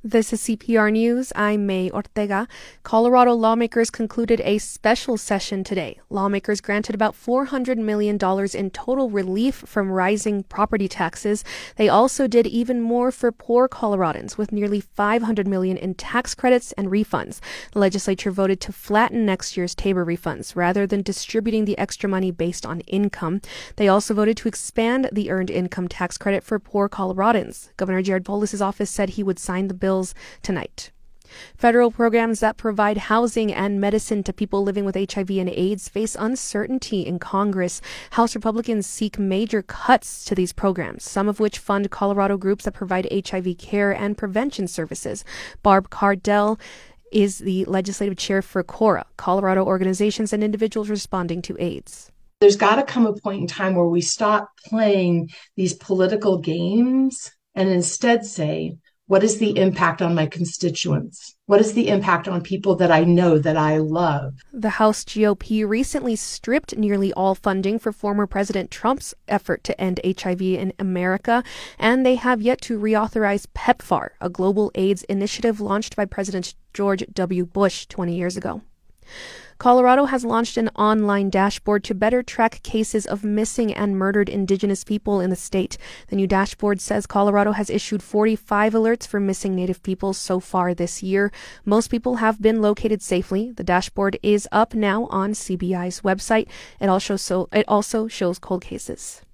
This is CPR News. I'm May Ortega. Colorado lawmakers concluded a special session today. Lawmakers granted about $400 million in total relief from rising property taxes. They also did even more for poor Coloradans, with nearly $500 million in tax credits and refunds. The legislature voted to flatten next year's Tabor refunds rather than distributing the extra money based on income. They also voted to expand the earned income tax credit for poor Coloradans. Governor Jared Polis' office said he would sign the bill tonight. Federal programs that provide housing and medicine to people living with HIV and AIDS face uncertainty in Congress. House Republicans seek major cuts to these programs, some of which fund Colorado groups that provide HIV care and prevention services. Barb Cardell is the legislative chair for CORA, Colorado Organizations and Individuals Responding to AIDS. There's got to come a point in time where we stop playing these political games and instead say, what is the impact on my constituents? What is the impact on people that I know, that I love? The House GOP recently stripped nearly all funding for former President Trump's effort to end HIV in America, and they have yet to reauthorize PEPFAR, a global AIDS initiative launched by President George W. Bush 20 years ago. Colorado has launched an online dashboard to better track cases of missing and murdered Indigenous people in the state. The new dashboard says Colorado has issued 45 alerts for missing Native peoples so far this year. Most people have been located safely. The dashboard is up now on CBI's website. It also shows cold cases.